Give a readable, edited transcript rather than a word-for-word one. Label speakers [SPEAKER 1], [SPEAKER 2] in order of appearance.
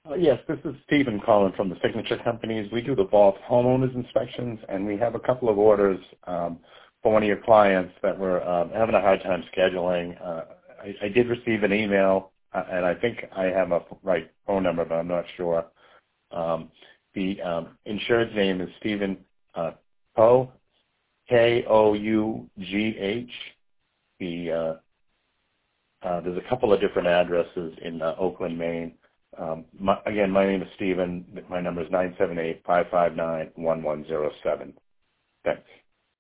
[SPEAKER 1] Yes, this is Stephen calling from the Signature Companies. We do the vault homeowners inspections, and we have a couple of orders for one of your clients that we're having a hard time scheduling. I did receive an email, and I think I have a right phone number, but I'm not sure. The insured's name is Stephen Kough, Kough. There's a couple of different addresses in Oakland, Maine. Again, my name is Stephen. My number is 978-559-1107. Thanks.